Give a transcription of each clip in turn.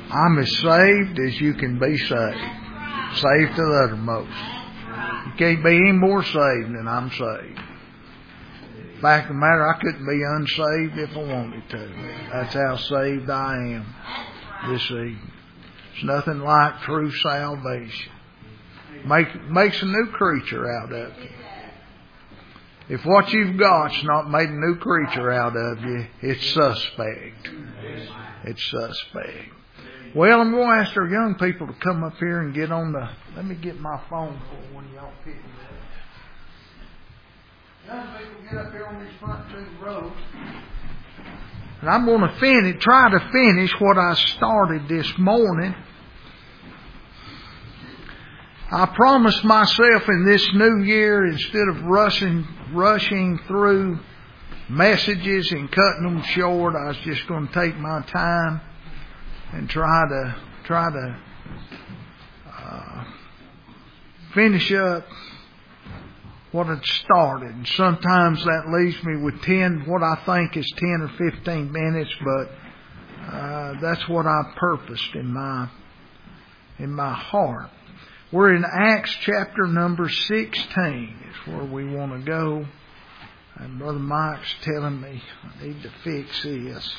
I'm as saved as you can be saved. Saved to the uttermost. You can't be any more saved than I'm saved. Fact of the matter, I couldn't be unsaved if I wanted to. That's how saved I am this evening. There's nothing like true salvation. Makes a new creature out of you. If what you've got's not made a new creature out of you, it's suspect. It's suspect. Well, I'm going to ask our young people to come up here and get on the... Let me get my phone for one of y'all pick it up. Young people, get up here on these front two rows. And I'm going to try to finish what I started this morning. I promised myself in this new year, instead of rushing through messages and cutting them short, I was just going to take my time and try to finish up what had started. And sometimes that leaves me with what I think is 10 or 15 minutes, but that's what I purposed in my heart. We're in Acts chapter number 16 is where we want to go. And Brother Mike's telling me I need to fix this.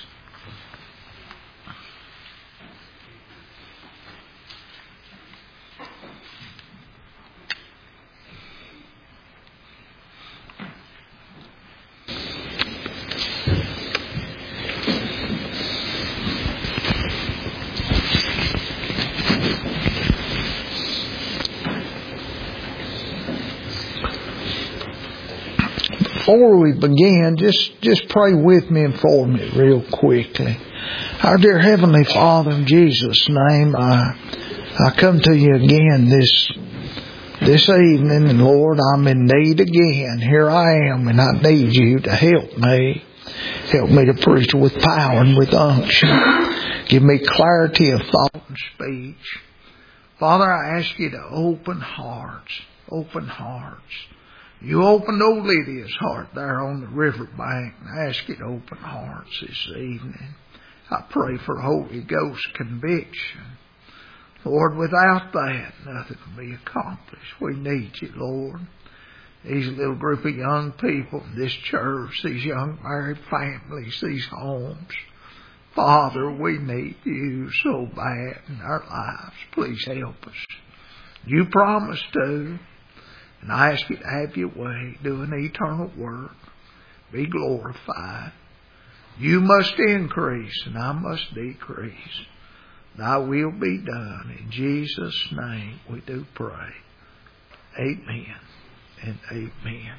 Before we begin, just pray with me and for me real quickly. Our dear Heavenly Father, in Jesus' name, I come to you again this evening, and Lord, I'm in need again. Here I am, and I need you to help me. Help me to preach with power and with unction. Give me clarity of thought and speech. Father, I ask you to open hearts. Open hearts. You opened old Lydia's heart there on the riverbank. I ask you to open hearts this evening. I pray for Holy Ghost conviction. Lord, without that, nothing will be accomplished. We need you, Lord. These little group of young people, this church, these young married families, these homes. Father, we need you so bad in our lives. Please help us. You promised to. And I ask you to have your way, do an eternal work, be glorified. You must increase and I must decrease. Thy will be done. In Jesus' name we do pray. Amen and amen.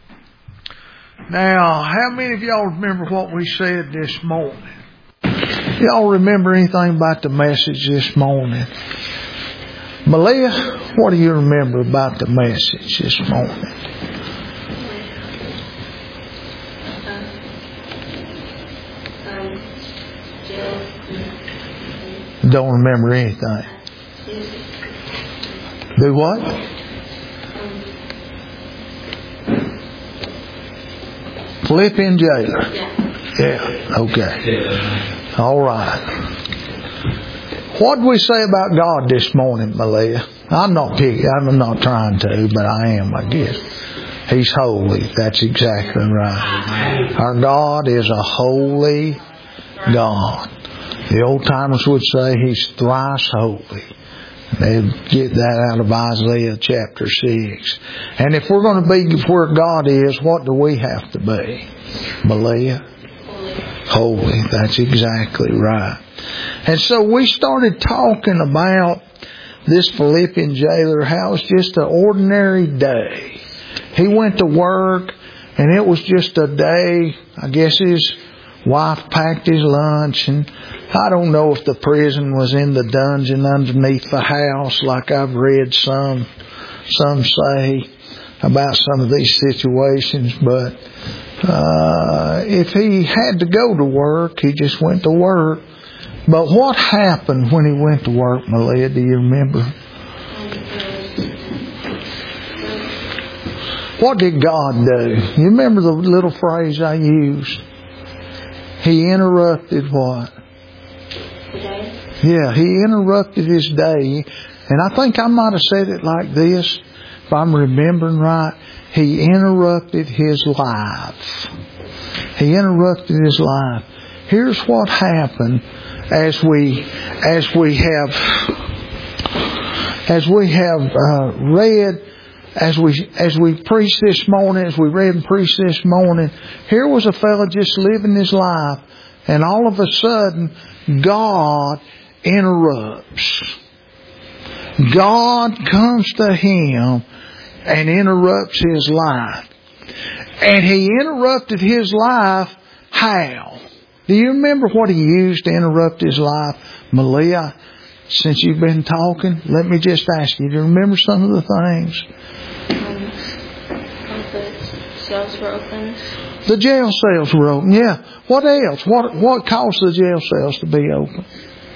Now, how many of y'all remember what we said this morning? Y'all remember anything about the message this morning? Malia, what do you remember about the message this morning? Don't remember anything. Do what? Philippian jailer. Yeah, okay. All right. What did we say about God this morning, Malia? I'm not trying to, but I am, I guess. He's holy. That's exactly right. Our God is a holy God. The old timers would say He's thrice holy. They get that out of Isaiah chapter 6. And if we're going to be where God is, what do we have to be? Malia? Holy. That's exactly right. And so we started talking about this Philippian jailer, how it's just an ordinary day. He went to work and it was just a day. I guess his wife packed his lunch, and I don't know if the prison was in the dungeon underneath the house like I've read some say about some of these situations, but if he had to go to work, he just went to work. But what happened when he went to work, Malia? Do you remember? What did God do? You remember the little phrase I used? He interrupted what? Yeah, he interrupted his day. And I think I might have said it like this, if I'm remembering right. He interrupted his life. He interrupted his life. Here's what happened as we have read, as we preached this morning, as we read and preached this morning. Here was a fellow just living his life, and all of a sudden, God interrupts. God comes to him and interrupts his life. And he interrupted his life how? Do you remember what he used to interrupt his life? Malia, since you've been talking, let me just ask you, do you remember some of the things? The cells were opened. The jail cells were open, yeah. What else? What caused the jail cells to be open?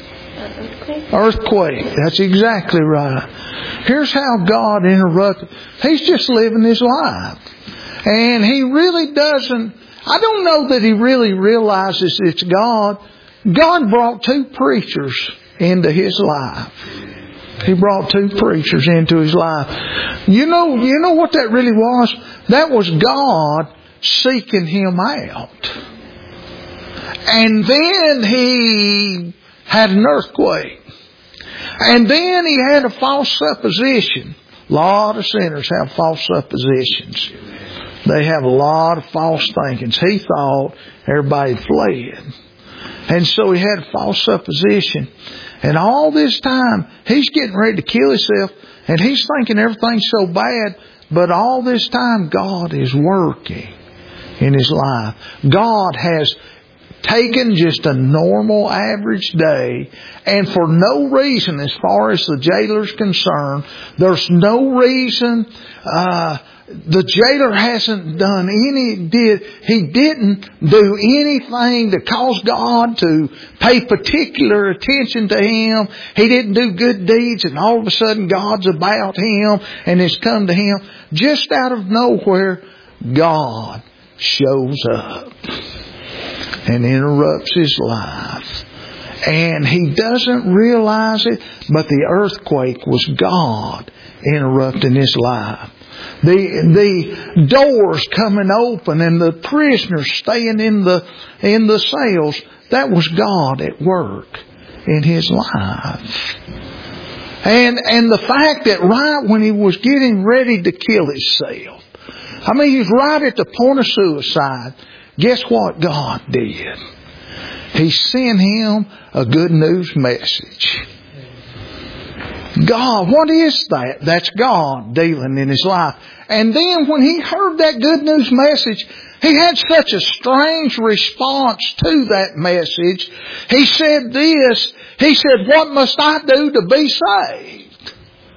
Earthquake. That's exactly right. Here's how God interrupted. He's just living his life. And he really doesn't, I don't know that he really realizes it's God. God brought 2 preachers into his life. He brought 2 preachers into his life. You know what that really was? That was God seeking him out. And then he had an earthquake. And then he had a false supposition. A lot of sinners have false suppositions. They have a lot of false thinkings. He thought everybody fled. And so he had a false supposition. And all this time, he's getting ready to kill himself. And he's thinking everything's so bad. But all this time, God is working in his life. God has taken just a normal average day, and for no reason, as far as the jailer's concerned, there's no reason, the jailer hasn't done he didn't do anything to cause God to pay particular attention to him. He didn't do good deeds, and all of a sudden God's about him and has come to him. Just out of nowhere, God shows up and interrupts his life. And he doesn't realize it, but the earthquake was God interrupting his life. The doors coming open and the prisoners staying in the cells, that was God at work in his life. And the fact that right when he was getting ready to kill himself, I mean, he was right at the point of suicide. Guess what God did? He sent him a good news message. God, what is that? That's God dealing in his life. And then when he heard that good news message, he had such a strange response to that message. He said this, he said, what must I do to be saved?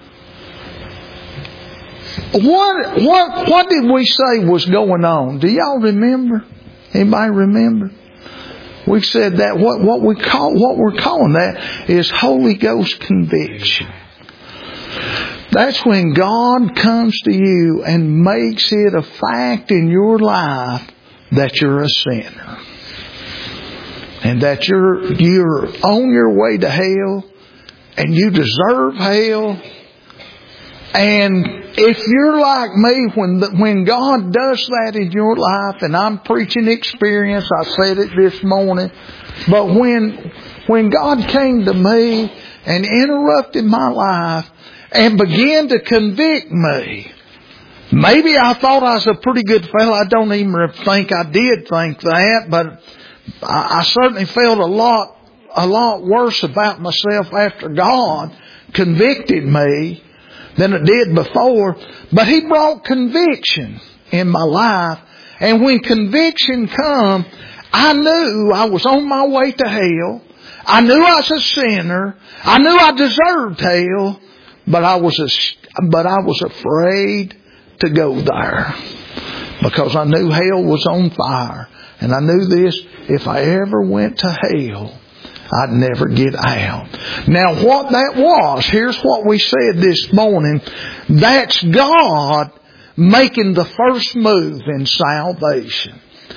What did we say was going on? Do y'all remember? Anybody remember? We said that what we're calling that is Holy Ghost conviction. That's when God comes to you and makes it a fact in your life that you're a sinner. And that you're on your way to hell and you deserve hell. And if you're like me, when God does that in your life, and I'm preaching experience, I said it this morning, but when God came to me and interrupted my life and began to convict me, maybe I thought I was a pretty good fellow. I don't even think I did think that, but I certainly felt a lot worse about myself after God convicted me than it did before. But He brought conviction in my life. And when conviction come, I knew I was on my way to hell. I knew I was a sinner. I knew I deserved hell. But I was afraid to go there. Because I knew hell was on fire. And I knew this, if I ever went to hell, I'd never get out. Now what that was, here's what we said this morning. That's God making the first move in salvation.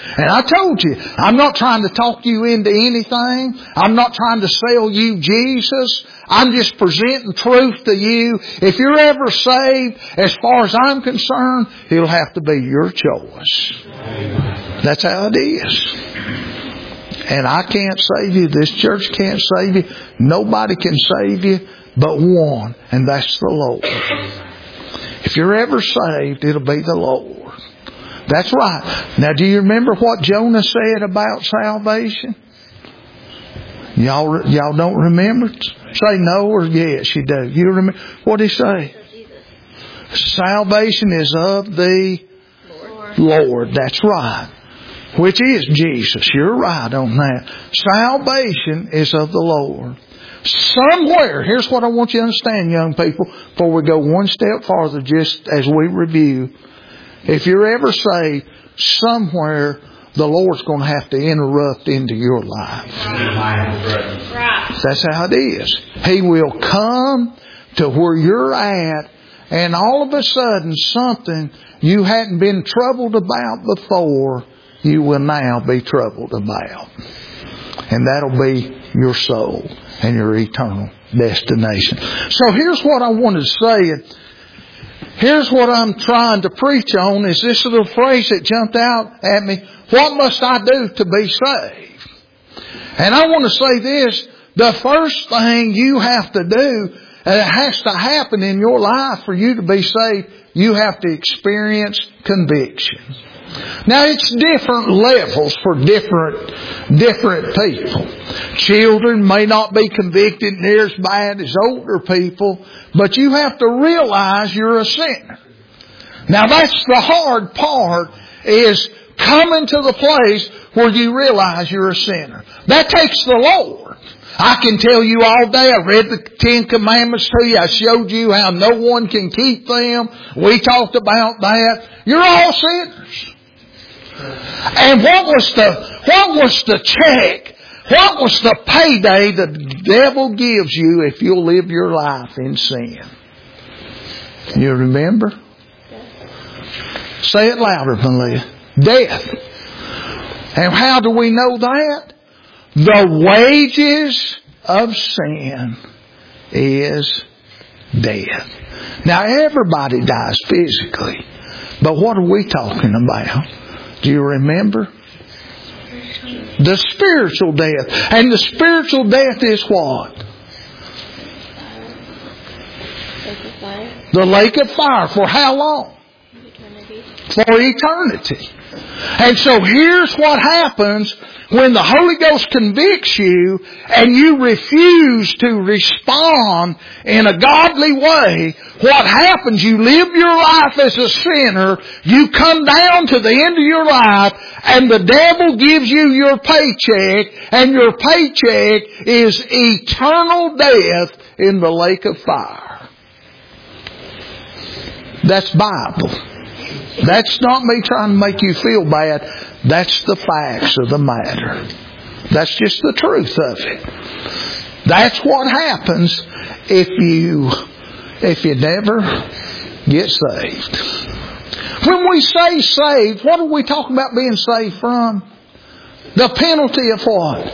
And I told you, I'm not trying to talk you into anything. I'm not trying to sell you Jesus. I'm just presenting truth to you. If you're ever saved, as far as I'm concerned, it'll have to be your choice. That's how it is. And I can't save you. This church can't save you. Nobody can save you but one, and that's the Lord. If you're ever saved, it'll be the Lord. That's right. Now, do you remember what Jonah said about salvation? Y'all don't remember? Say no or yes, you do. You remember what did he say? Salvation is of the Lord. That's right. Which is Jesus. You're right on that. Salvation is of the Lord. Somewhere, here's what I want you to understand, young people, before we go one step farther, just as we review. If you're ever saved, somewhere the Lord's going to have to interrupt into your life. That's how it is. He will come to where you're at, and all of a sudden something you hadn't been troubled about before, you will now be troubled about. And that'll be your soul and your eternal destination. So here's what I wanted to say. Here's what I'm trying to preach on is this little phrase that jumped out at me. What must I do to be saved? And I want to say this. The first thing you have to do, and it has to happen in your life for you to be saved, you have to experience conviction. Now it's different levels for different people. Children may not be convicted near as bad as older people, but you have to realize you're a sinner. Now that's the hard part, is coming to the place where you realize you're a sinner. That takes the Lord. I can tell you all day, I read the 10 Commandments to you. I showed you how no one can keep them. We talked about that. You're all sinners. And what was the check? What was the payday the devil gives you if you'll live your life in sin? You remember? Say it louder, Malia. Death. And how do we know that? The wages of sin is death. Now everybody dies physically. But what are we talking about? Do you remember? The spiritual death. And the spiritual death is what? The lake of fire. For how long? For eternity. And so here's what happens when the Holy Ghost convicts you and you refuse to respond in a godly way. What happens, you live your life as a sinner, you come down to the end of your life, and the devil gives you your paycheck, and your paycheck is eternal death in the lake of fire. That's Bible. That's not me trying to make you feel bad. That's the facts of the matter. That's just the truth of it. That's what happens if you never get saved. When we say saved, what are we talking about being saved from? The penalty of what?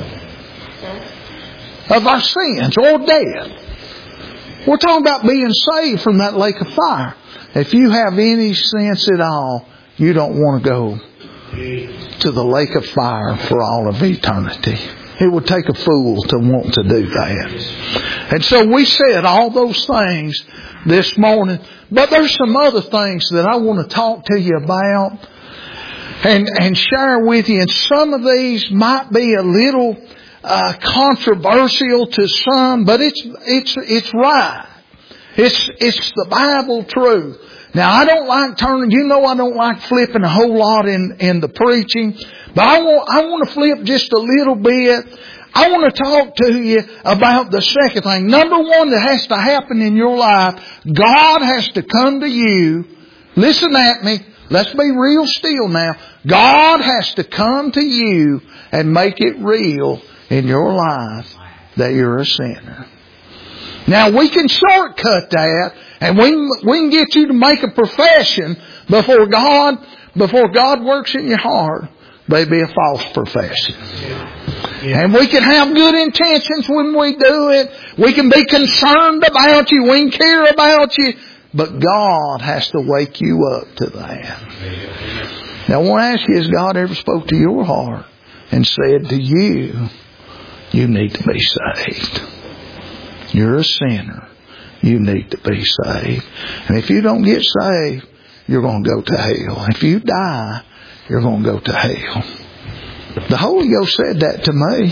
Of our sins or death. We're talking about being saved from that lake of fire. If you have any sense at all, you don't want to go to the lake of fire for all of eternity. It would take a fool to want to do that. And so we said all those things this morning, but there's some other things that I want to talk to you about and share with you. And some of these might be a little controversial to some, but it's right. It's the Bible truth. Now I don't like turning, I don't like flipping a whole lot in the preaching, but I want to flip just a little bit. I want to talk to you about the second thing. Number one that has to happen in your life, God has to come to you. Listen at me. Let's be real still now. God has to come to you and make it real in your life that you're a sinner. Now we can shortcut that and we can get you to make a profession before God works in your heart. they be a false profession. And we can have good intentions when we do it. We can be concerned about you. We can care about you. But God has to wake you up to that. Now I want to ask you, has God ever spoke to your heart and said to you, you need to be saved? You're a sinner. You need to be saved. And if you don't get saved, you're going to go to hell. If you die, you're going to go to hell. The Holy Ghost said that to me.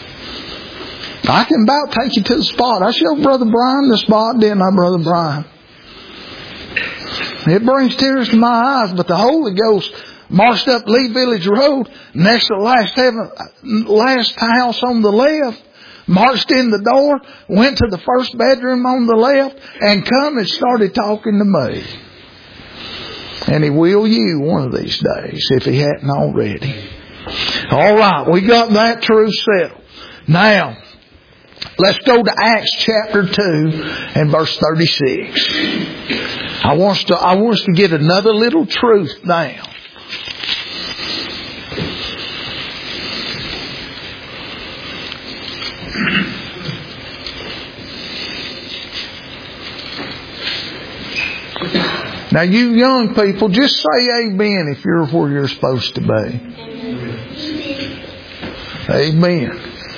I can about take you to the spot. I showed Brother Brian the spot, didn't I, Brother Brian? It brings tears to my eyes, but the Holy Ghost marched up Lee Village Road, next to the last house on the left, marched in the door, went to the first bedroom on the left, and come and started talking to me. And He will you one of these days, if He hadn't already. All right, we got that truth settled. Now, let's go to Acts chapter 2 and verse 36. I want us to get another little truth now. Now you young people, just say amen if you're where you're supposed to be. Amen.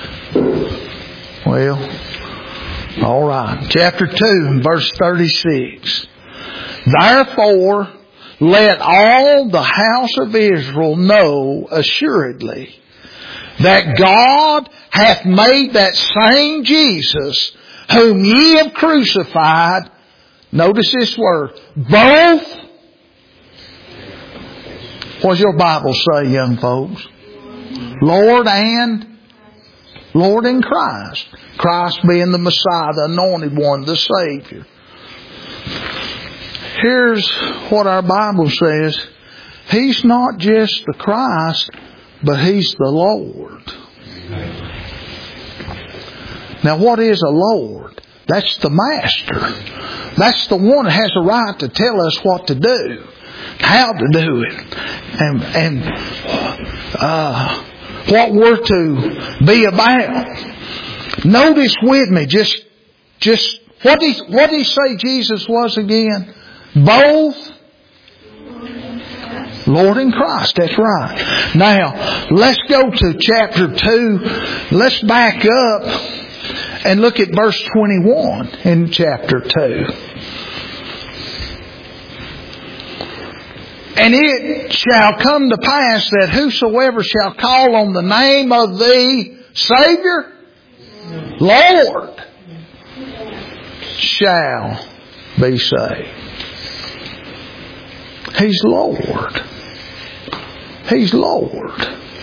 Well, all right. Chapter 2, verse 36. Therefore, let all the house of Israel know assuredly that God hath made that same Jesus whom ye have crucified. Notice this word. Both. What does your Bible say, young folks? Lord and Christ. Christ being the Messiah, the anointed one, the Savior. Here's what our Bible says. He's not just the Christ, but He's the Lord. Now what is a Lord? That's the Master. That's the one that has a right to tell us what to do, how to do it, and what we're to be about. Notice with me, just what did He say Jesus was again? Both Lord and Christ. That's right. Now, let's go to chapter 2. Let's back up and look at verse 21 in chapter 2. And it shall come to pass that whosoever shall call on the name of the Savior, Lord, shall be saved. He's Lord. He's Lord.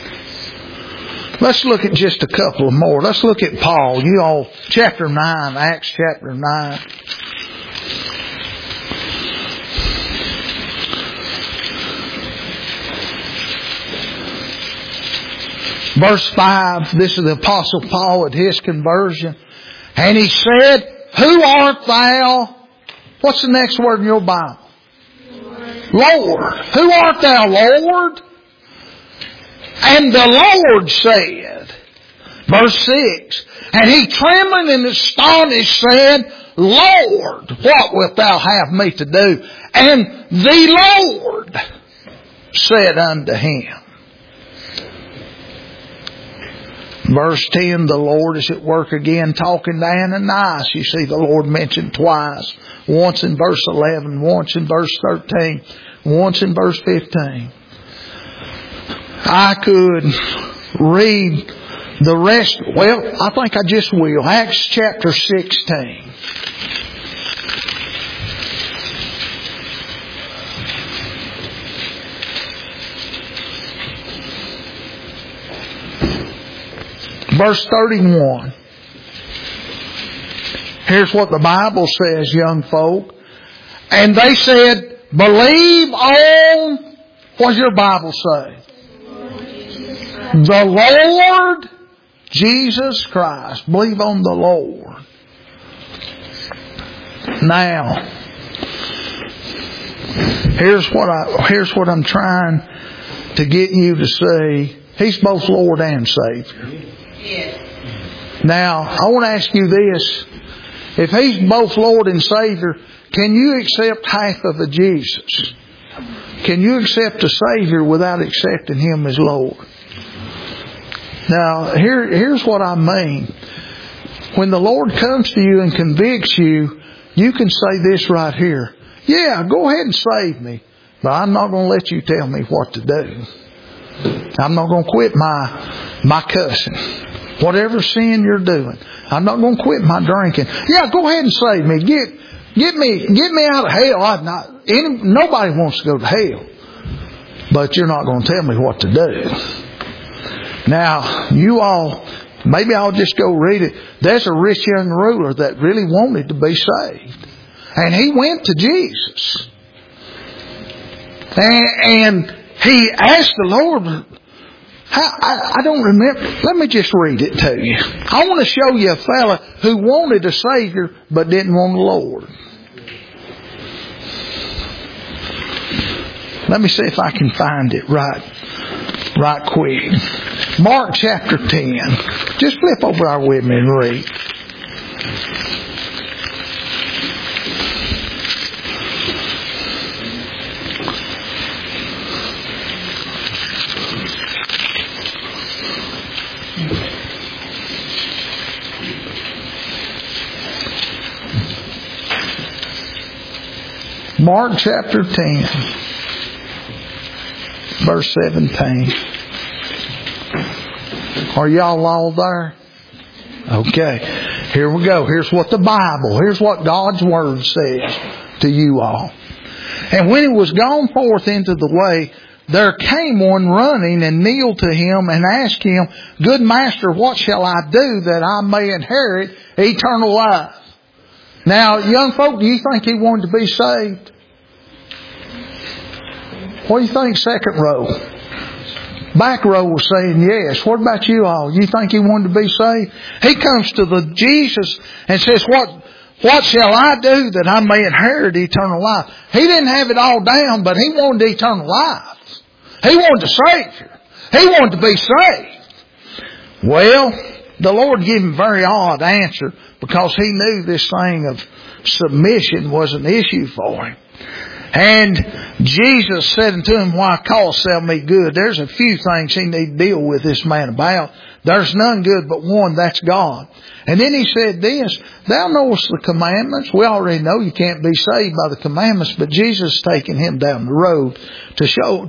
Let's look at just a couple of more. Let's look at Paul. You all, chapter 9, Acts chapter 9. Verse 5, this is the Apostle Paul at his conversion. And he said, who art thou? What's the next word in your Bible? Lord. Who art thou, Lord? And the Lord said, verse 6, and he trembling and astonished said, Lord, what wilt thou have me to do? And the Lord said unto him. Verse 10, the Lord is at work again talking to Ananias. You see the Lord mentioned twice. Once in verse 11, once in verse 13, once in verse 15. I could read the rest. Well, I think I just will. Acts chapter 16. Verse 31. Here's what the Bible says, young folk. And they said, believe on, what does your Bible say? The Lord Jesus Christ. Believe on the Lord. Now, here's what I'm trying to get you to see He's both Lord and Savior. Yes. Now, I want to ask you this. If He's both Lord and Savior, can you accept half of a Jesus? Can you accept a Savior without accepting Him as Lord? Now, here's what I mean. When the Lord comes to you and convicts you, you can say this right here. Yeah, go ahead and save me, but I'm not going to let you tell me what to do. I'm not going to quit my cussing. Whatever sin you're doing, I'm not going to quit my drinking. Yeah, go ahead and save me. Get me out of hell. Nobody wants to go to hell, but you're not going to tell me what to do. Now, you all, maybe I'll just go read it. There's a rich young ruler that really wanted to be saved, and he went to Jesus, and he asked the Lord. I don't remember. Let me just read it to you. I want to show you a fella who wanted a Savior but didn't want a Lord. Let me see if I can find it right quick. Mark chapter 10. Just flip over there with me and read. Mark chapter 10, verse 17. Are y'all all there? Okay. Here we go. Here's what the Bible, here's what God's Word says to you all. And when he was gone forth into the way, there came one running and kneeled to him and asked him, Good Master, what shall I do that I may inherit eternal life? Now, young folk, do you think he wanted to be saved? What do you think, second row? Back row was saying yes. What about you all? You think he wanted to be saved? He comes to the Jesus and says, What shall I do that I may inherit eternal life? He didn't have it all down, but he wanted eternal life. He wanted a Savior. He wanted to be saved. Well, the Lord gave him a very odd answer because he knew this thing of submission was an issue for him. And Jesus said unto him, Why callest thou me good? There's a few things he need to deal with this man about. There's none good but one, that's God. And then he said this, Thou knowest the commandments. We already know you can't be saved by the commandments, but Jesus is taking him down the road to show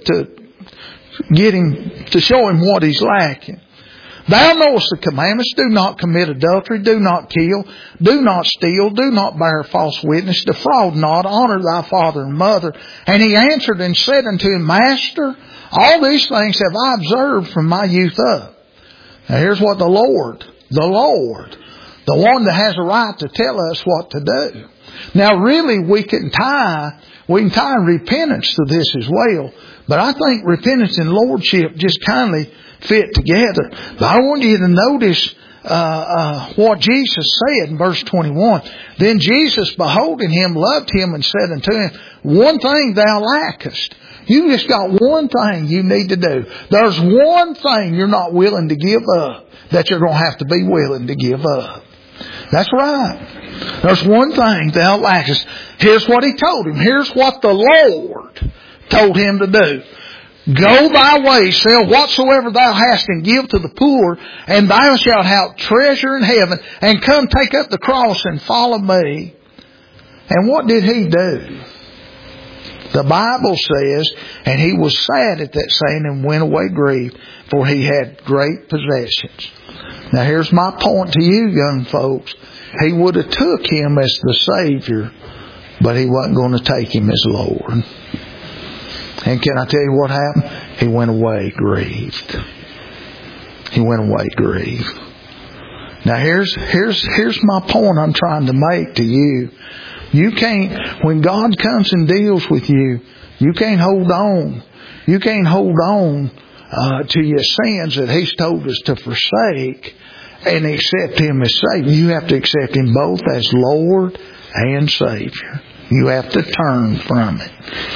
him what he's lacking. Thou knowest the commandments, do not commit adultery, do not kill, do not steal, do not bear false witness, defraud not, honor thy father and mother. And he answered and said unto him, Master, all these things have I observed from my youth up. Now here's what the Lord, the one that has a right to tell us what to do. Now really we can tie repentance to this as well, but I think repentance and lordship just kindly fit together. But I want you to notice what Jesus said in verse 21. Then Jesus, beholding him, loved him and said unto him, One thing thou lackest. You just got one thing you need to do. There's one thing you're not willing to give up that you're going to have to be willing to give up. That's right. There's one thing thou lackest. Here's what he told him. Here's what the Lord told him to do. Go thy way, sell whatsoever thou hast, and give to the poor, and thou shalt have treasure in heaven, and come take up the cross and follow me. And what did he do? The Bible says, and he was sad at that saying and went away grieved, for he had great possessions. Now here's my point to you, young folks. He would have took him as the Savior, but he wasn't going to take him as Lord. And can I tell you what happened? He went away grieved. He went away grieved. Now here's my point I'm trying to make to you. You can't, when God comes and deals with you, you can't hold on. You can't hold on to your sins that He's told us to forsake and accept Him as Savior. You have to accept Him both as Lord and Savior. You have to turn from it.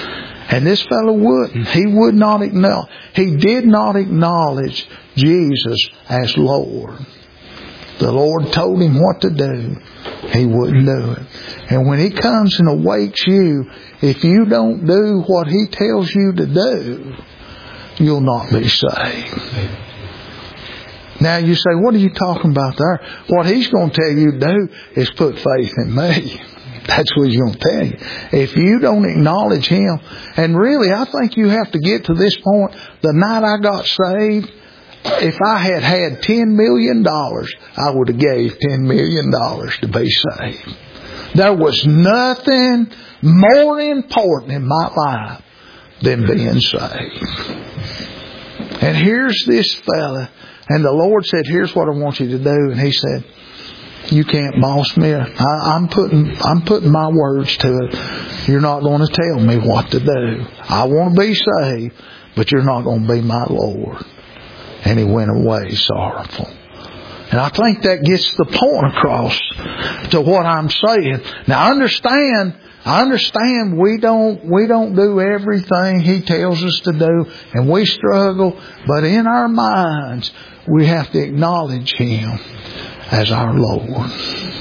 And this fellow wouldn't. He would not acknowledge. He did not acknowledge Jesus as Lord. The Lord told him what to do. He wouldn't do it. And when He comes and awakes you, if you don't do what He tells you to do, you'll not be saved. Now you say, what are you talking about there? What He's going to tell you to do is put faith in me. That's what He's going to tell you. If you don't acknowledge Him, and really I think you have to get to this point. The night I got saved, if I had had $10 million, I would have gave $10 million to be saved. There was nothing more important in my life than being saved. And here's this fella, and the Lord said, here's what I want you to do. And he said, you can't boss me. I'm putting my words to it. You're not going to tell me what to do. I want to be saved, but you're not going to be my Lord. And he went away sorrowful. And I think that gets the point across to what I'm saying. Now I understand we don't do everything He tells us to do, and we struggle, but in our minds we have to acknowledge Him as our Lord.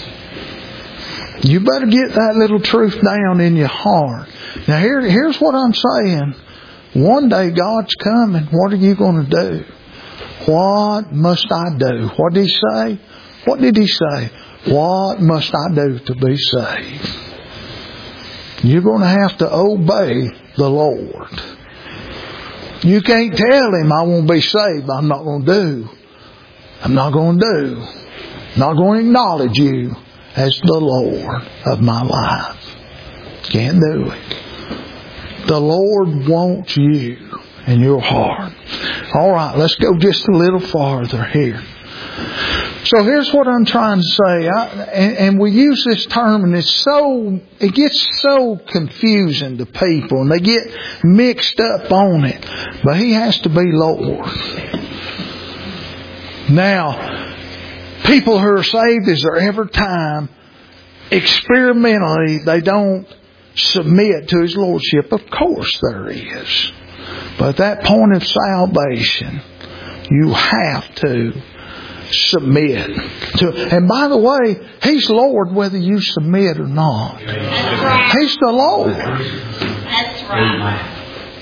You better get that little truth down in your heart. Now here's what I'm saying. One day God's coming. What are you going to do? What must I do? What did He say? What did He say? What must I do to be saved? You're going to have to obey the Lord. You can't tell Him, I won't be saved. I'm not going to do. I'm not going to do. I'm not going to acknowledge you as the Lord of my life. Can't do it. The Lord wants you in your heart. All right, let's go just a little farther here. So here's what I'm trying to say. And we use this term, and it gets so confusing to people, and they get mixed up on it. But He has to be Lord. Now, people who are saved, is there ever time experimentally they don't submit to His Lordship? Of course there is. But at that point of salvation, you have to submit to. And by the way, He's Lord whether you submit or not. That's right. He's the Lord. That's right.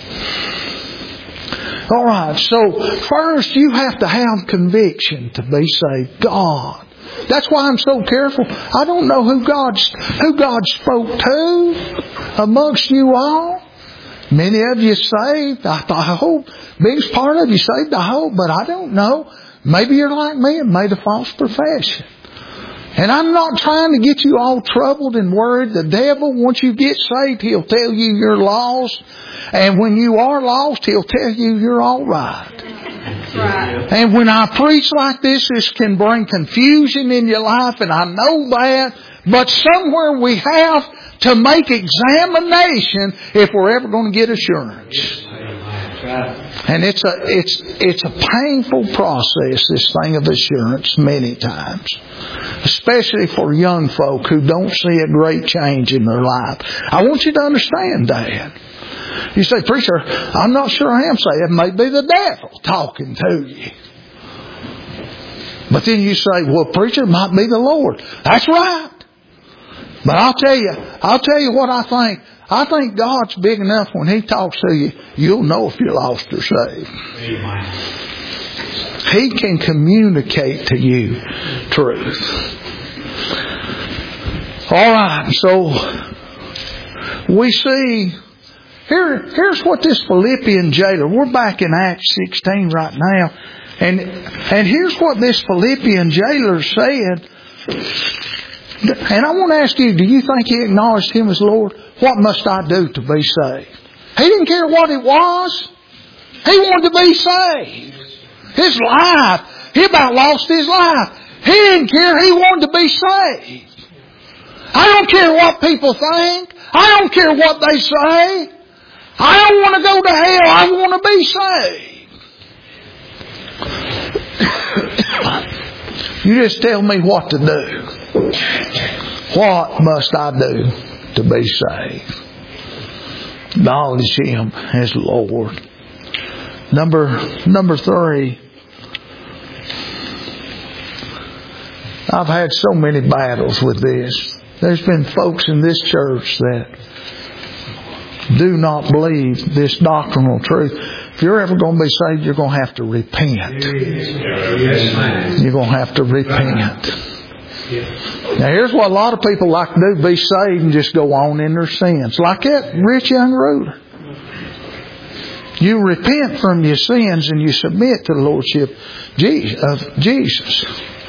All right, so first you have to have conviction to be saved. God. That's why I'm so careful. I don't know who God spoke to amongst you all. Many of you saved. I hope. Biggest part of you saved, I hope, but I don't know. Maybe you're like me and made a false profession. And I'm not trying to get you all troubled and worried. The devil, once you get saved, he'll tell you you're lost. And when you are lost, he'll tell you you're all right. Right. And when I preach like this can bring confusion in your life, and I know that. But somewhere we have to make examination if we're ever going to get assurance. And it's a painful process, this thing of assurance, many times. Especially for young folk who don't see a great change in their life. I want you to understand that. You say, preacher, I'm not sure I am saved. It may be the devil talking to you. But then you say, well, preacher, it might be the Lord. That's right. But I'll tell you what I think. I think God's big enough when He talks to you, you'll know if you're lost or saved. Amen. He can communicate to you truth. All right, so we see here's what this Philippian jailer. We're back in Acts 16 right now, and here's what this Philippian jailer said. And I want to ask you, do you think he acknowledged Him as Lord? What must I do to be saved? He didn't care what it was. He wanted to be saved. His life, he about lost his life. He didn't care. He wanted to be saved. I don't care what people think. I don't care what they say. I don't want to go to hell. I want to be saved. You just tell me what to do. What must I do to be saved? Acknowledge Him as Lord. Number 3. I've had so many battles with this. There's been folks in this church that do not believe this doctrinal truth. If you're ever going to be saved, you're going to have to repent. You're going to have to repent. Now here's what a lot of people like to do, be saved and just go on in their sins. Like that rich young ruler. You repent from your sins and you submit to the Lordship of Jesus.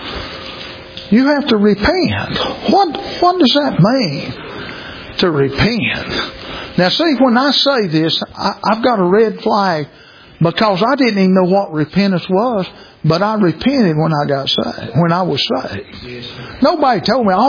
You have to repent. What does that mean, to repent? Now see, when I say this, I've got a red flag because I didn't even know what repentance was, but I repented when I got saved, when I was saved. Nobody told me.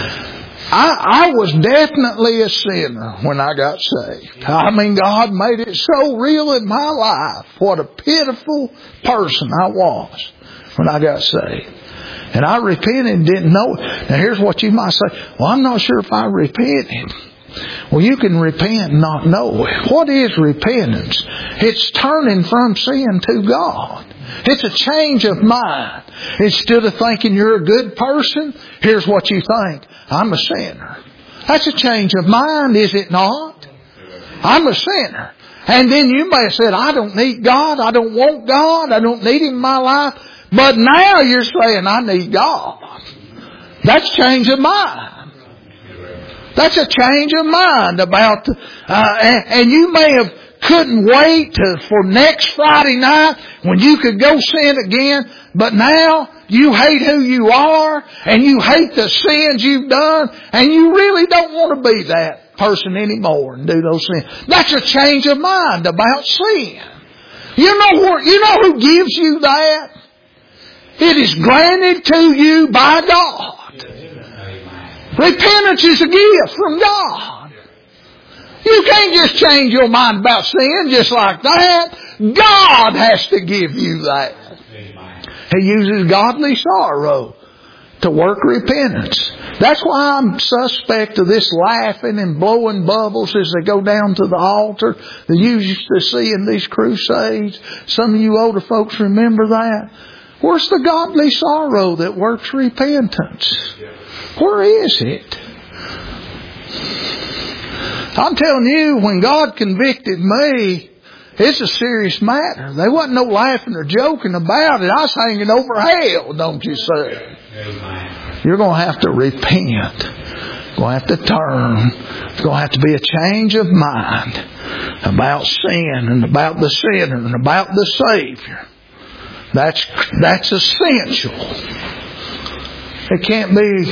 I was definitely a sinner when I got saved. I mean, God made it so real in my life. What a pitiful person I was when I got saved. And I repented and didn't know it. Now here's what you might say. Well, I'm not sure if I repented. Well, you can repent and not know it. What is repentance? It's turning from sin to God. It's a change of mind. Instead of thinking you're a good person, here's what you think. I'm a sinner. That's a change of mind, is it not? I'm a sinner. And then you may have said, I don't need God. I don't want God. I don't need Him in my life. But now you're saying, I need God. That's change of mind. That's a change of mind about, and you may have couldn't wait for next Friday night when you could go sin again, but now you hate who you are and you hate the sins you've done and you really don't want to be that person anymore and do those sins. That's a change of mind about sin. You know who gives you that? It is granted to you by God. Repentance is a gift from God. You can't just change your mind about sin just like that. God has to give you that. He uses godly sorrow to work repentance. That's why I'm suspect of this laughing and blowing bubbles as they go down to the altar that you used to see in these crusades. Some of you older folks remember that. Where's the godly sorrow that works repentance? Where is it? I'm telling you, when God convicted me, it's a serious matter. There wasn't no laughing or joking about it. I was hanging over hell, don't you say? You're going to have to repent. You're going to have to turn. There's going to have to be a change of mind about sin and about the sinner and about the Savior. That's essential. It can't be.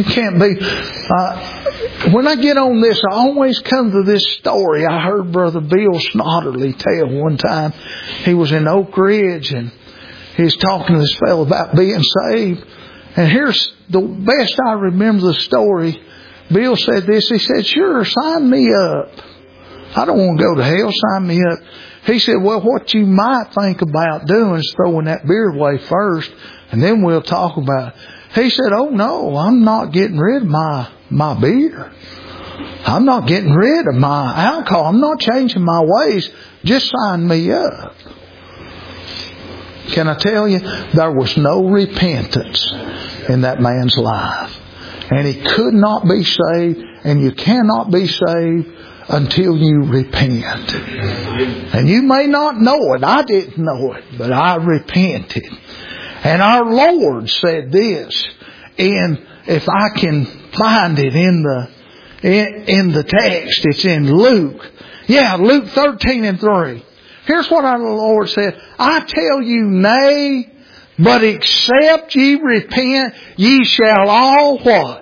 When I get on this, I always come to this story. I heard Brother Bill Snodderly tell one time. He was in Oak Ridge and he was talking to this fellow about being saved. And here's the best I remember the story. Bill said this. He said, "Sure, sign me up. I don't want to go to hell. Sign me up." He said, "Well, what you might think about doing is throwing that beer away first, and then we'll talk about it." He said, "Oh no, I'm not getting rid of my beer. I'm not getting rid of my alcohol. I'm not changing my ways. Just sign me up." Can I tell you, there was no repentance in that man's life. And he could not be saved, and you cannot be saved until you repent. And you may not know it. I didn't know it, but I repented. And our Lord said this, and if I can find it in the text, it's in Luke. Yeah, Luke 13:3. Here's what our Lord said. "I tell you, nay, but except ye repent, ye shall all" what?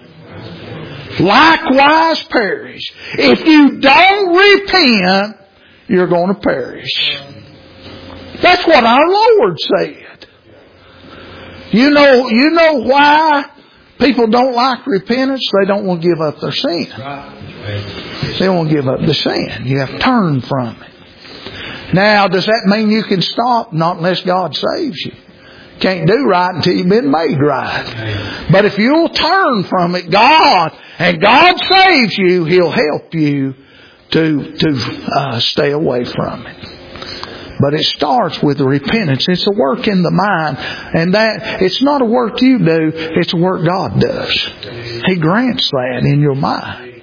"Likewise perish." If you don't repent, you're going to perish. That's what our Lord said. You know why people don't like repentance? They don't want to give up their sin. They don't want to give up the sin. You have to turn from it. Now, does that mean you can stop? Not unless God saves you. Can't do right until you've been made right. But if you'll turn from it, God saves you, He'll help you to stay away from it. But it starts with repentance. It's a work in the mind. And that it's not a work you do, it's a work God does. He grants that in your mind.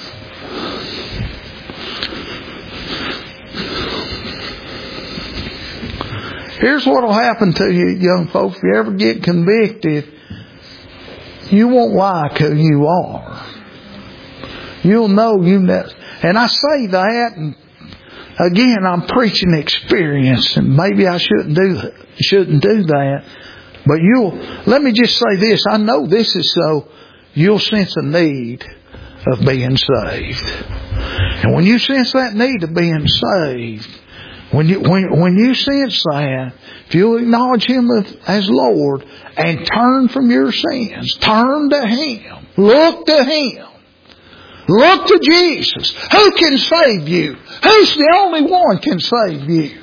Here's what will happen to you, young folks. If you ever get convicted, you won't like who you are. You'll know you never. And I say that, and again, I'm preaching experience, and maybe I shouldn't do that. But let me just say this. I know this is so you'll sense a need of being saved. And when you sense that need of being saved, when you sense that, if you'll acknowledge Him as Lord and turn from your sins, turn to Him, look to Him. Look to Jesus. Who can save you? Who's the only one can save you?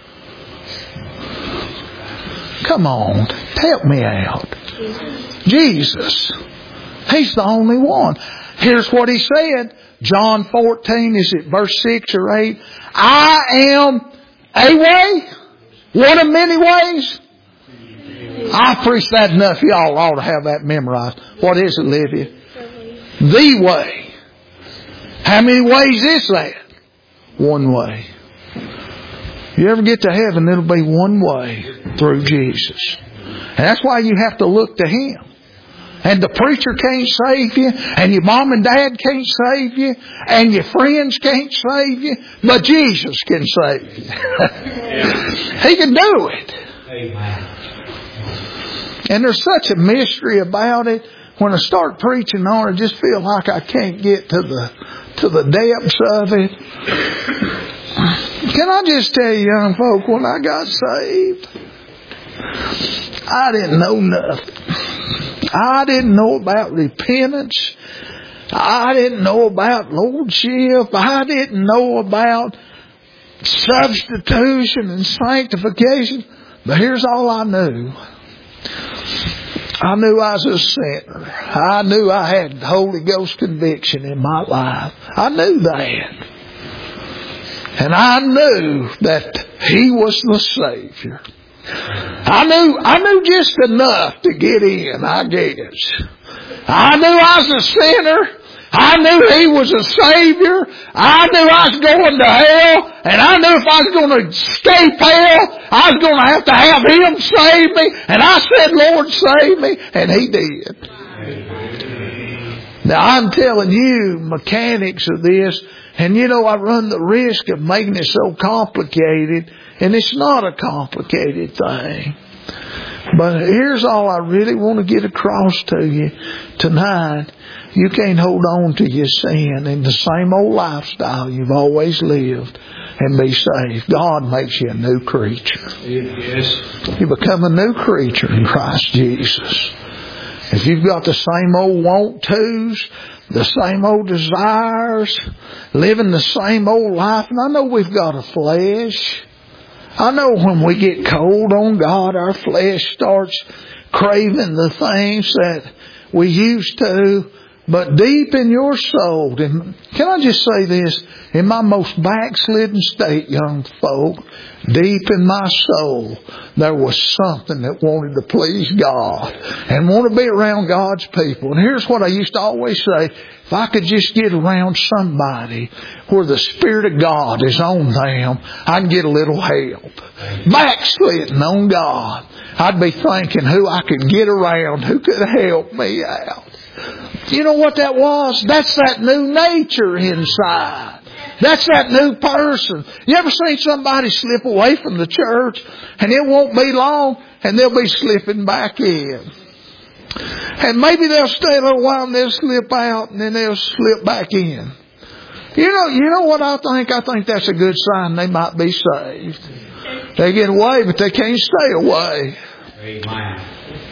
Come on, help me out. Jesus. He's the only one. Here's what He said. John 14, is it verse 6 or 8? I am a way, one of many ways. I preach that enough. Y'all ought to have that memorized. What is it, Livia? The way. How many ways is that? One way. You ever get to heaven, it'll be one way through Jesus. And that's why you have to look to Him. And the preacher can't save you, and your mom and dad can't save you, and your friends can't save you, but Jesus can save you. He can do it. Amen. And there's such a mystery about it. When I start preaching on it, I just feel like I can't get to the depths of it. Can I just tell you, young folk, when I got saved, I didn't know nothing. I didn't know about repentance. I didn't know about lordship. I didn't know about substitution and sanctification. But here's all I knew. I knew I was a sinner. I knew I had Holy Ghost conviction in my life. I knew that. And I knew that He was the Savior. I knew just enough to get in, I guess. I knew I was a sinner. I knew He was a Savior. I knew I was going to hell. And I knew if I was going to escape hell, I was going to have Him save me. And I said, Lord, save me. And He did. Now, I'm telling you, mechanics of this, and I run the risk of making it so complicated. And it's not a complicated thing. But here's all I really want to get across to you tonight. You can't hold on to your sin in the same old lifestyle you've always lived and be saved. God makes you a new creature. Yes. You become a new creature in Christ Jesus. If you've got the same old want-tos, the same old desires, living the same old life, and I know we've got a flesh. I know when we get cold on God, our flesh starts craving the things that we used to. But deep in your soul, and can I just say this? In my most backslidden state, young folk, deep in my soul, there was something that wanted to please God and want to be around God's people. And here's what I used to always say. If I could just get around somebody where the Spirit of God is on them, I can get a little help. Backslidden on God, I'd be thinking who I could get around, who could help me out. You know what that was? That's that new nature inside. That's that new person. You ever seen somebody slip away from the church and it won't be long and they'll be slipping back in. And maybe they'll stay a little while and they'll slip out and then they'll slip back in. You know what I think? I think that's a good sign they might be saved. They get away, but they can't stay away. Amen.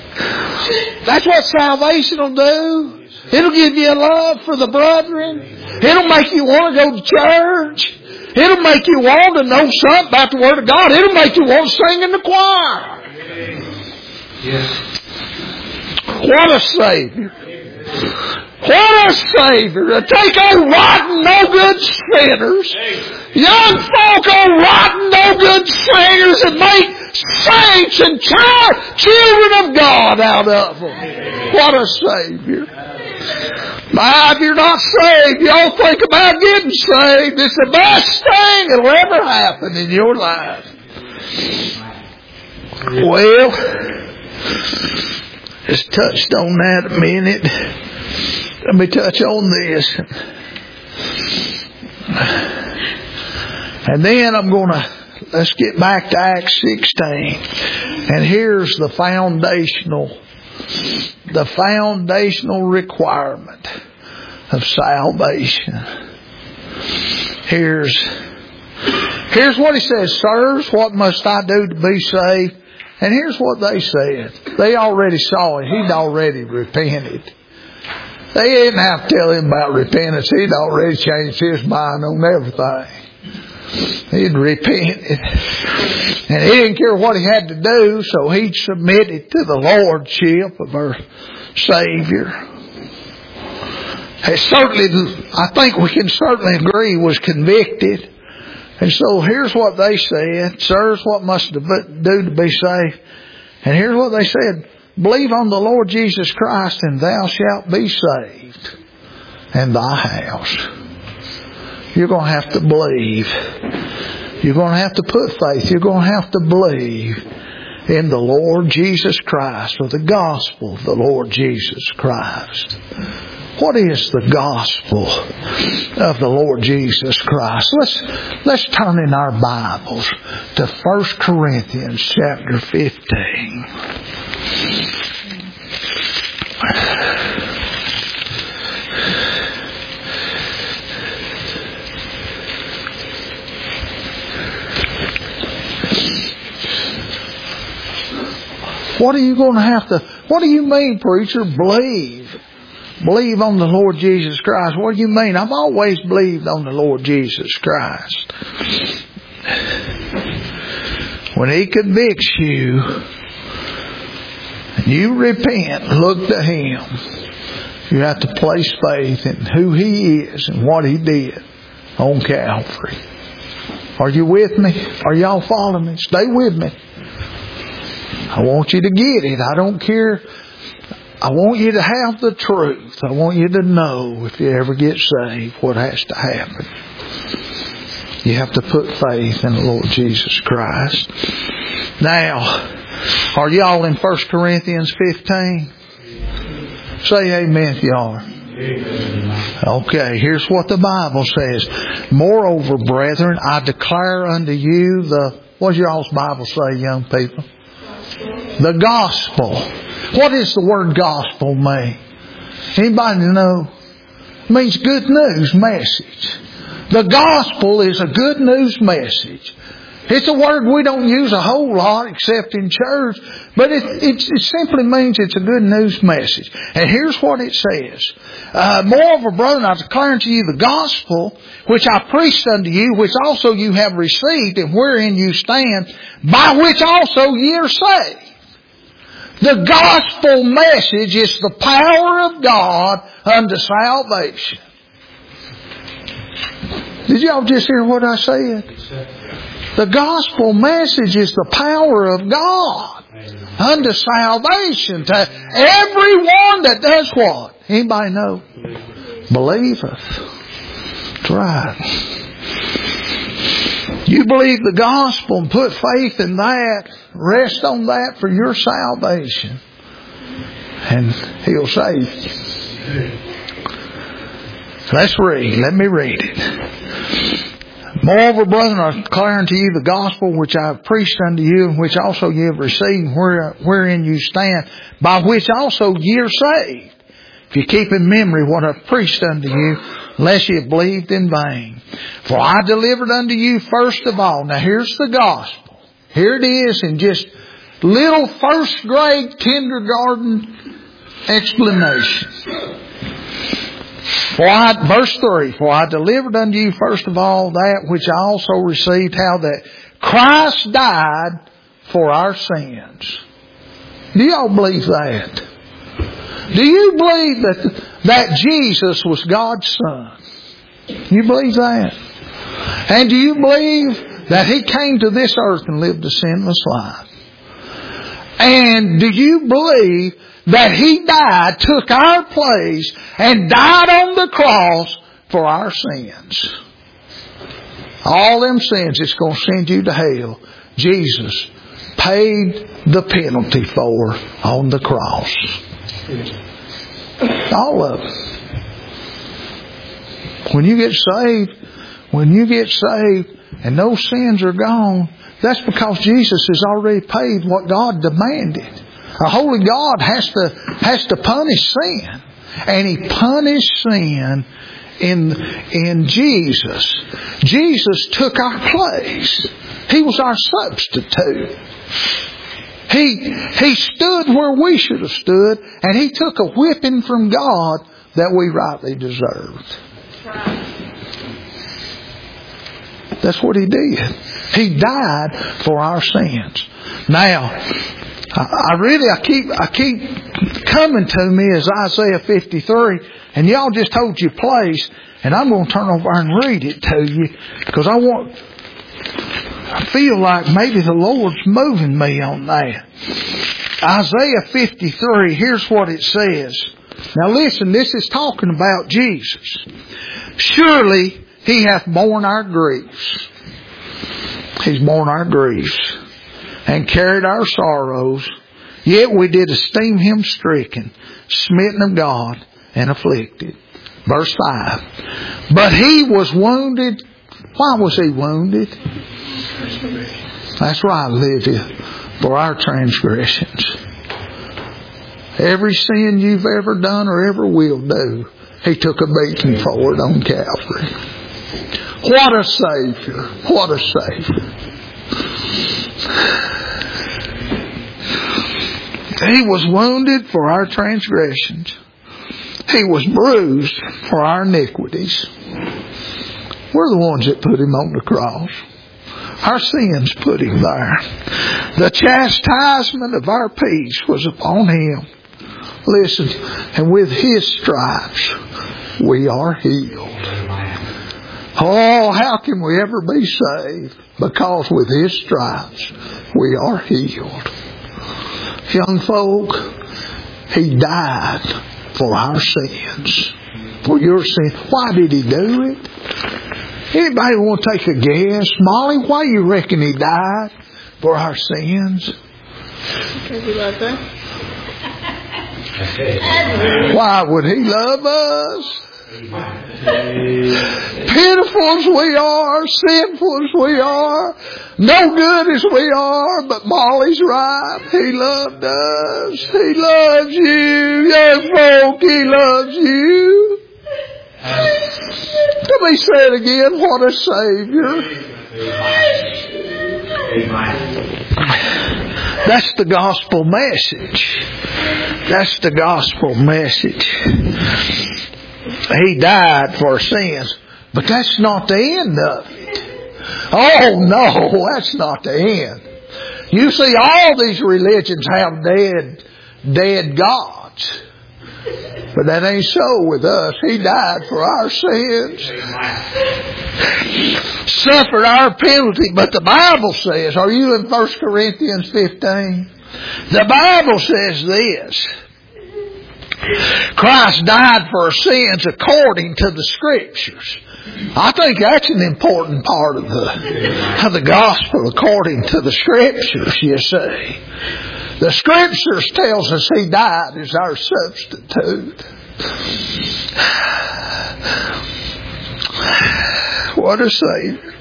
That's what salvation will do. It'll give you a love for the brethren. It'll make you want to go to church. It'll make you want to know something about the Word of God. It'll make you want to sing in the choir. Yes. What a Savior. What a Savior to take old rotten, no good sinners, young folk, old rotten, no good singers, and make saints and children of God out of them. What a Savior. My, if you're not saved, you don't think about getting saved. It's the best thing that'll ever happen in your life. Well, just touched on that a minute. Let me touch on this. And then let's get back to Acts 16. And here's the foundational requirement of salvation. Here's what he says, sirs, what must I do to be saved? And here's what they said. They already saw it. He'd already repented. They didn't have to tell him about repentance. He'd already changed his mind on everything. He'd repented. And he didn't care what he had to do, so he'd submitted to the lordship of our Savior. I think we can certainly agree, was convicted. And so here's what they said. Sirs, what must I do to be saved? And here's what they said. Believe on the Lord Jesus Christ, and thou shalt be saved, and thy house. You're going to have to believe. You're going to have to put faith. You're going to have to believe in the Lord Jesus Christ, or the gospel of the Lord Jesus Christ. What is the gospel of the Lord Jesus Christ? Let's turn in our Bibles to 1 Corinthians chapter 15. What are you going to have to, what do you mean, preacher? Believe on the Lord Jesus Christ. What do you mean? I've always believed on the Lord Jesus Christ. When He convicts you, and you repent, look to Him. You have to place faith in who He is and what He did on Calvary. Are you with me? Are y'all following me? Stay with me. I want you to get it. I don't care. I want you to have the truth. I want you to know, if you ever get saved, what has to happen. You have to put faith in the Lord Jesus Christ. Now, are y'all in 1 Corinthians 15? Say amen if you are. Okay, here's what the Bible says. Moreover, brethren, I declare unto you what does y'all's Bible say, young people? The gospel. What does the word gospel mean? Anybody know? It means good news message. The gospel is a good news message. It's a word we don't use a whole lot except in church, but it simply means it's a good news message. And here's what it says. Moreover, brethren, I declare unto you the gospel, which I preached unto you, which also you have received, and wherein you stand, by which also ye are saved. The gospel message is the power of God unto salvation. Did y'all just hear what I said? The gospel message is the power of God unto salvation to everyone that does what? Anybody know? Believeth. That's right. You believe the gospel and put faith in that, rest on that for your salvation, and He'll save you. Let's read. Let me read it. Moreover, brethren, I declare unto you the gospel which I have preached unto you, and which also ye have received, wherein you stand, by which also ye are saved. If you keep in memory what I've preached unto you, lest ye have believed in vain. For I delivered unto you first of all. Now here's the gospel. Here it is in just little first grade kindergarten explanation. Verse 3, for I delivered unto you first of all that which I also received, how that Christ died for our sins. Do y'all believe that? Do you believe that Jesus was God's Son? You believe that? And do you believe that He came to this earth and lived a sinless life? And do you believe that He died, took our place, and died on the cross for our sins? All them sins that's going to send you to hell, Jesus paid the penalty for on the cross. All of it. When you get saved and those sins are gone, that's because Jesus has already paid what God demanded. A holy God has to punish sin. And He punished sin in Jesus. Jesus took our place. He was our substitute. He stood where we should have stood, and He took a whipping from God that we rightly deserved. That's what He did. He died for our sins. Now, I keep coming to me as Isaiah 53, and y'all just hold your place, and I'm going to turn over and read it to you, because I feel like maybe the Lord's moving me on that. Isaiah 53, here's what it says. Now listen, this is talking about Jesus. Surely He hath borne our griefs. He's borne our griefs and carried our sorrows. Yet we did esteem Him stricken, smitten of God, and afflicted. Verse 5. But He was wounded. Why was He wounded? That's right, Olivia. For our transgressions. Every sin you've ever done or ever will do, He took a beating for it on Calvary. What a Savior. What a Savior. He was wounded for our transgressions. He was bruised for our iniquities. We're the ones that put Him on the cross. Our sins put Him there. The chastisement of our peace was upon Him. Listen, and with His stripes we are healed. Oh, how can we ever be saved? Because with His stripes we are healed. Young folk, He died for our sins. For your sins. Why did He do it? Anybody want to take a guess? Molly, why you reckon He died for our sins? Because He loved us. Why would He love us? Pitiful as we are, sinful as we are, no good as we are, but Molly's right. He loved us. He loves you. Young folk, He loves you. Let me say it again. What a Savior. That's the gospel message. That's the gospel message. He died for sins. But that's not the end of it. Oh no, that's not the end. You see, all these religions have dead gods. But that ain't so with us. He died for our sins. Suffered our penalty. But the Bible says, are you in 1 Corinthians 15? The Bible says this. Christ died for our sins according to the Scriptures. I think that's an important part of the gospel, according to the Scriptures, you see. The Scriptures tells us He died as our substitute. What a Savior.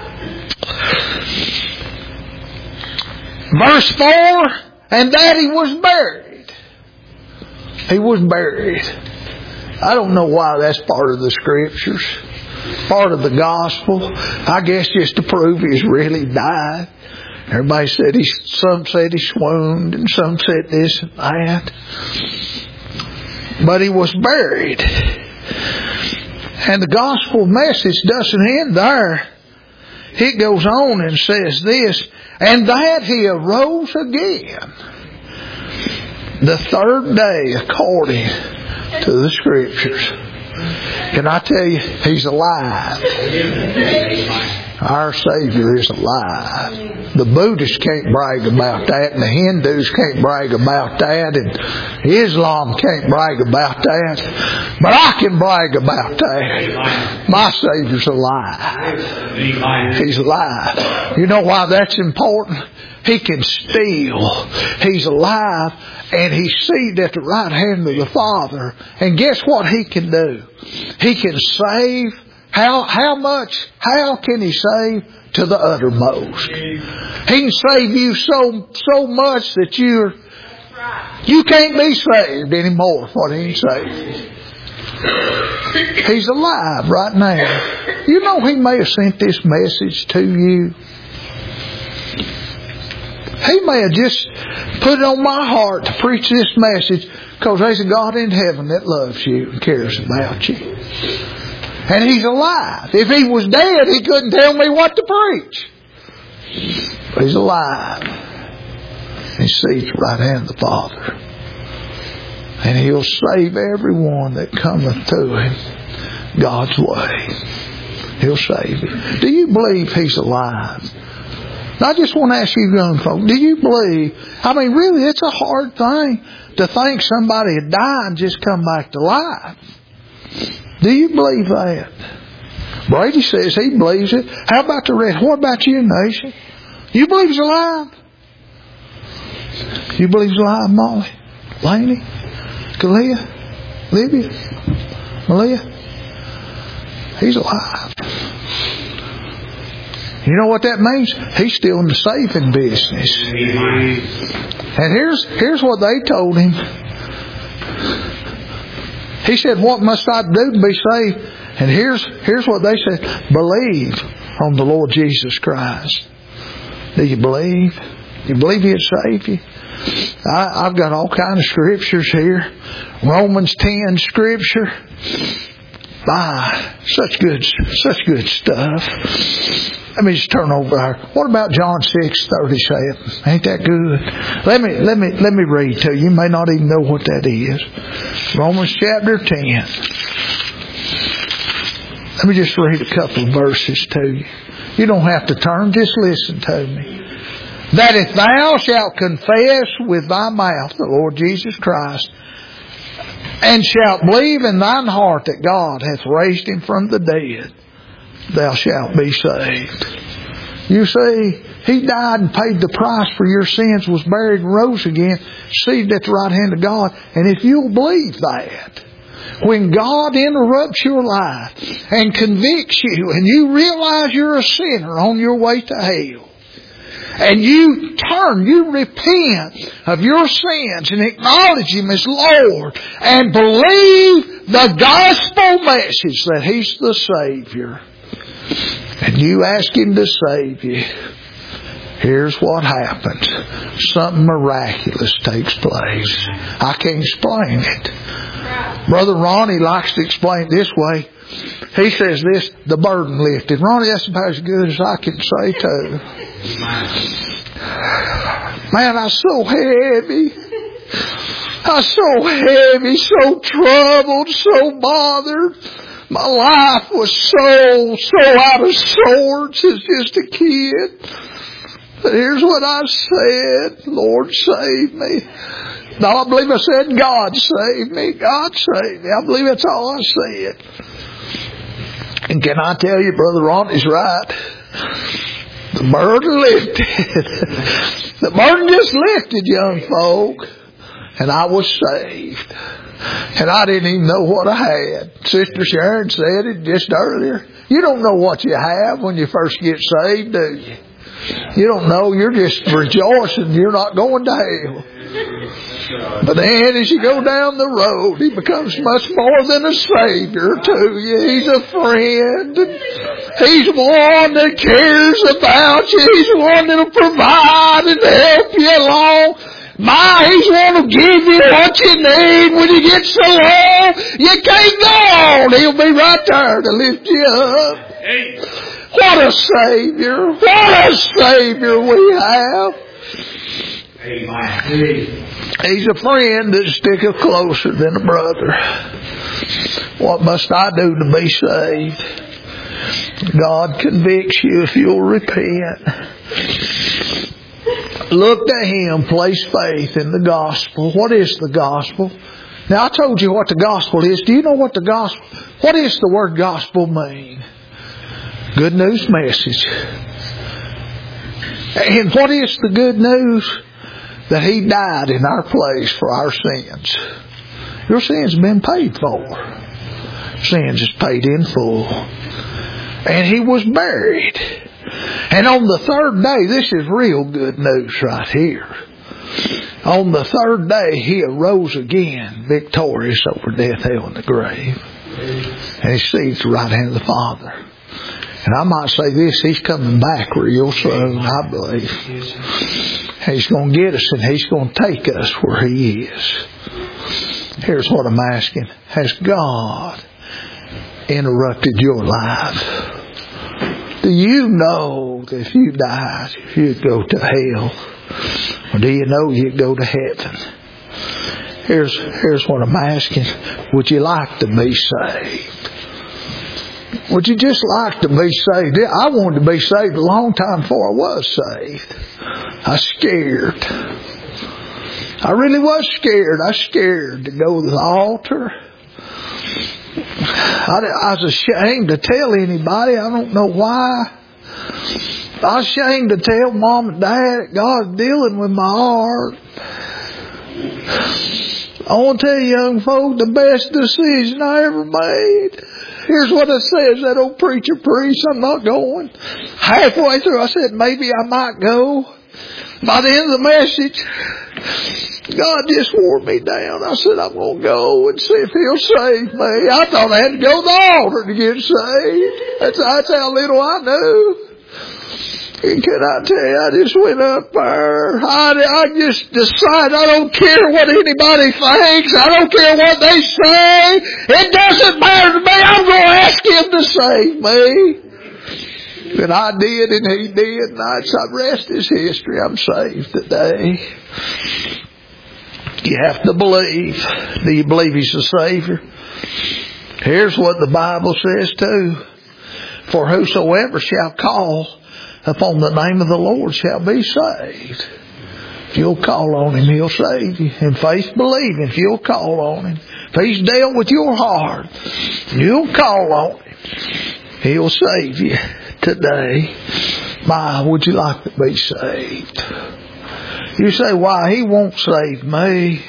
Verse 4, and that He was buried. He was buried. I don't know why that's part of the Scriptures. Part of the gospel. I guess just to prove He's really died. Everybody said some said He swooned, and some said this and that. But He was buried. And the gospel message doesn't end there. It goes on and says this, and that He arose again. the third day according to the Scriptures. Can I tell you, He's alive. Our Savior is alive. The Buddhists can't brag about that, and the Hindus can't brag about that, and Islam can't brag about that. But I can brag about that. My Savior's alive. He's alive. You know why that's important? He can steal. He's alive, and He's seated at the right hand of the Father. And guess what He can do? He can save. How much? How can He save? To the uttermost. He can save you so much that you can't be saved anymore. What He can save. He's alive right now. You know He may have sent this message to you. He may have just put it on my heart to preach this message because there's a God in heaven that loves you and cares about you. And He's alive. If He was dead, He couldn't tell me what to preach. But He's alive. He sees the right hand of the Father. And He'll save everyone that cometh to Him God's way. He'll save you. Do you believe He's alive? I just want to ask you young folk, do you believe? I mean, really, it's a hard thing to think somebody had died and just come back to life. Do you believe that? Brady says he believes it. How about the rest? What about you, nation? You believe He's alive? You believe He's alive, Molly? Laney? Kalia? Libya? Malia? He's alive. You know what that means? He's still in the saving business. And here's what they told Him. He said, what must I do to be saved? And here's what they said. Believe on the Lord Jesus Christ. Do you believe? You believe He'll save you? I've got all kinds of scriptures here. Romans 10 scripture. Such good stuff. Let me just turn over there. What about John 6:37? Ain't that good? Let me read to you. You may not even know what that is. Romans chapter 10. Let me just read a couple of verses to you. You don't have to turn, just listen to me. That if thou shalt confess with thy mouth the Lord Jesus Christ, and shalt believe in thine heart that God hath raised Him from the dead, thou shalt be saved. You see, He died and paid the price for your sins, was buried and rose again, seated at the right hand of God. And if you'll believe that, when God interrupts your life and convicts you and you realize you're a sinner on your way to hell, and you turn, you repent of your sins and acknowledge Him as Lord and believe the gospel message that He's the Savior, and you ask Him to save you, here's what happens. Something miraculous takes place. I can't explain it. Brother Ronnie likes to explain it this way. He says this, the burden lifted. Ronnie, that's about as good as I can say too. Man, I'm so heavy. I'm so heavy, so troubled, so bothered. My life was so out of sorts as just a kid. But here's what I said. Lord, save me. No, I believe I said, God save me. God save me. I believe that's all I said. And can I tell you, Brother Ronnie's right. The burden lifted. The burden just lifted, young folk. And I was saved. And I didn't even know what I had. Sister Sharon said it just earlier. You don't know what you have when you first get saved, do you? You don't know. You're just rejoicing you're not going to hell. But then as you go down the road, He becomes much more than a Savior to you. He's a friend. He's one that cares about you. He's one that will provide and help you along. He's one to give you what you need when you get so low you can't go on. He'll be right there to lift you up. What a Savior. What a Savior we have. Amen. He's a friend that sticketh closer than a brother. What must I do to be saved? God convicts you if you'll repent. Look to Him. Place faith in the gospel. What is the gospel? Now I told you what the gospel is. Do you know what the gospel? What does the word gospel mean? Good news message. And what is the good news? That He died in our place for our sins. Your sins have been paid for. Sins is paid in full. And He was buried. And on the third day, this is real good news right here. On the third day, He arose again, victorious over death, hell, and the grave. And He seats right hand of the Father. And I might say this, He's coming back real soon, I believe. He's going to get us and He's going to take us where He is. Here's what I'm asking. Has God interrupted your life? Do you know that if you died, you'd go to hell? Or do you know you'd go to heaven? Here's what I'm asking. Would you like to be saved? Would you just like to be saved? I wanted to be saved a long time before I was saved. I was scared. I really was scared. I was scared to go to the altar. I was ashamed to tell anybody. I don't know why. I was ashamed to tell Mom and Dad that God's dealing with my heart. I want to tell you, young folk, the best decision I ever made. Here's what it says. That old preacher preached. I'm not going. Halfway through, I said, maybe I might go. By the end of the message, God just wore me down. I said, I'm going to go and see if He'll save me. I thought I had to go to the altar to get saved. That's how little I knew. And can I tell you, I just went up there. I just decided I don't care what anybody thinks. I don't care what they say. It doesn't matter to me. I'm going to ask Him to save me. And I did, and He did. And the rest is history. I'm saved today. You have to believe. Do you believe He's the Savior? Here's what the Bible says too. For whosoever shall call upon the name of the Lord shall be saved. If you'll call on Him, He'll save you. In faith believing, if you'll call on Him. If He's dealt with your heart, you'll call on Him. He'll save you today. My, would you like to be saved? You say, why, He won't save me.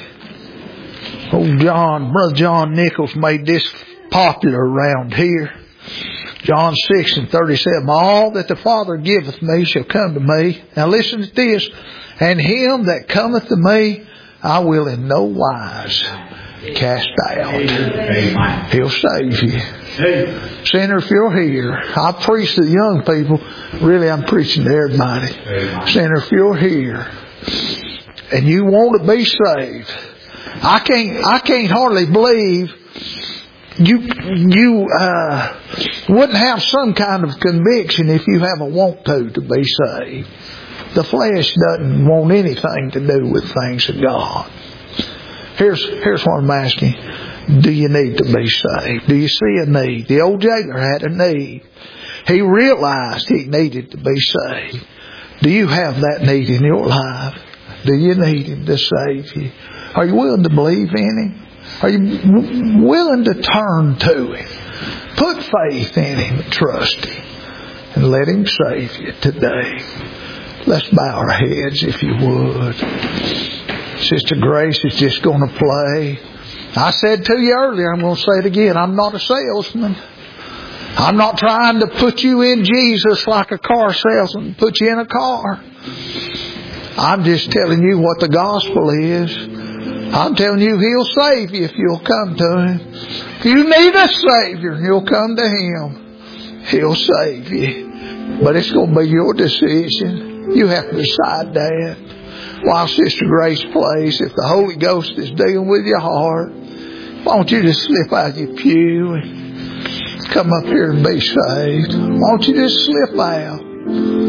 Brother John Nichols made this popular around here. John 6:37, all that the Father giveth me shall come to me. Now listen to this. And him that cometh to me, I will in no wise cast out. Amen. He'll save you. Amen. Sinner, if you're here, I preach to the young people. Really, I'm preaching to everybody. Amen. Sinner, if you're here and you want to be saved, I can't hardly believe you wouldn't have some kind of conviction if you have a want to be saved. The flesh doesn't want anything to do with things of God. Here's what I'm asking. Do you need to be saved? Do you see a need? The old jailer had a need. He realized he needed to be saved. Do you have that need in your life? Do you need Him to save you? Are you willing to believe in Him? Are you willing to turn to Him? Put faith in Him and trust Him. And let Him save you today. Let's bow our heads if you would. Sister Grace is just going to play. I said to you earlier, I'm going to say it again, I'm not a salesman. I'm not trying to put you in Jesus like a car salesman, put you in a car. I'm just telling you what the gospel is. I'm telling you He'll save you if you'll come to Him. If you need a Savior, you'll come to Him. He'll save you. But it's going to be your decision. You have to decide that. While Sister Grace plays, if the Holy Ghost is dealing with your heart, why don't you just slip out of your pew and come up here and be saved? Why don't you just slip out?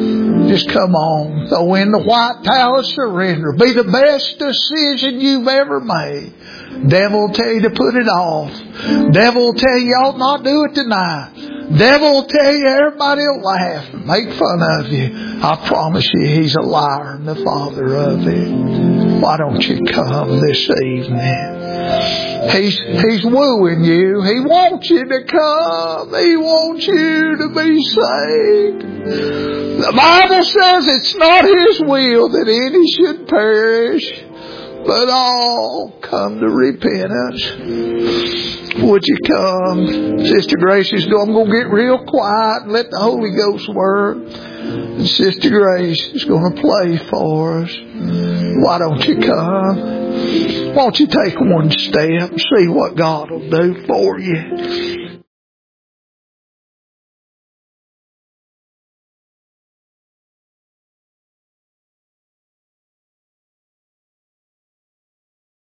Just come on. Throw in the white towel of surrender. Be the best decision you've ever made. Devil will tell you to put it off. Devil will tell you you ought not do it tonight. Devil will tell you everybody will laugh and make fun of you. I promise you he's a liar and the father of it. Why don't you come this evening? He's wooing you. He wants you to come. He wants you to be saved. The Bible says it's not His will that any should perish, but all come to repentance. Would you come? Sister Grace is going to get real quiet and let the Holy Ghost work. And Sister Grace is going to play for us. Why don't you come? Won't you take one step and see what God will do for you?